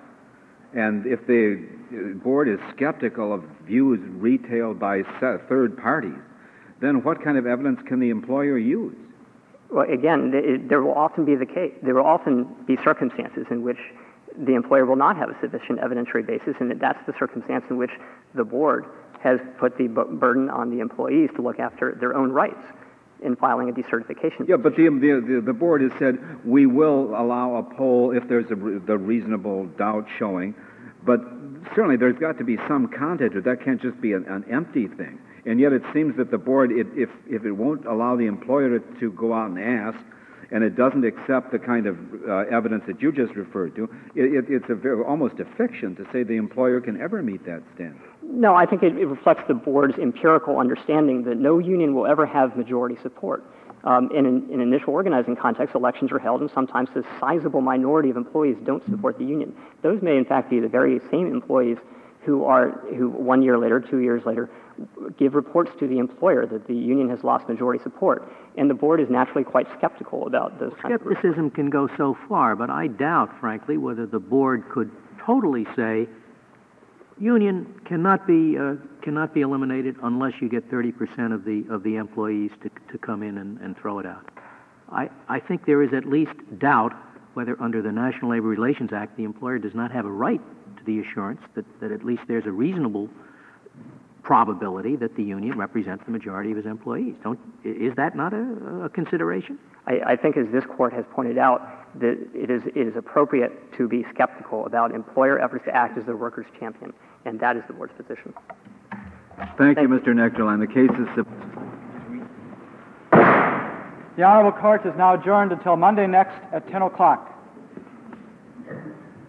and if the board is skeptical of views retailed by third parties, then what kind of evidence can the employer use? Well, again, it, there will often be the case. There will often be circumstances in which the employer will not have a sufficient evidentiary basis, and that's the circumstance in which the board has put the b- burden on the employees to look after their own rights in filing a decertification. Yeah, but the, the, the board has said we will allow a poll if there's a, the reasonable doubt showing, but certainly there's got to be some content to it. That can't just be an, an empty thing. And yet it seems that the board, it, if, if it won't allow the employer to, to go out and ask, and it doesn't accept the kind of uh, evidence that you just referred to, it, it, it's a very, almost a fiction to say the employer can ever meet that standard. No, I think it, it reflects the board's empirical understanding that no union will ever have majority support. Um, in an in initial organizing context, elections are held, and sometimes a sizable minority of employees don't support the union. Those may, in fact, be the very same employees who are who one year later, two years later, give reports to the employer that the union has lost majority support. And the board is naturally quite skeptical about those kinds of reports. Skepticism can go so far, but I doubt, frankly, whether the board could totally say union cannot be uh, cannot be eliminated unless you get thirty percent of the of the employees to to come in and, and throw it out. I, I think there is at least doubt whether under the National Labor Relations Act the employer does not have a right to the assurance that, that at least there's a reasonable probability that the union represents the majority of his employees. Don't is that not a, a consideration? I, I think, as this court has pointed out, that it is it is appropriate to be skeptical about employer efforts to act as the workers' champion, and that is the board's position. Thank, Thank you, you. Mister Nectarline. The case is... The Honorable Court is now adjourned until Monday next at ten o'clock.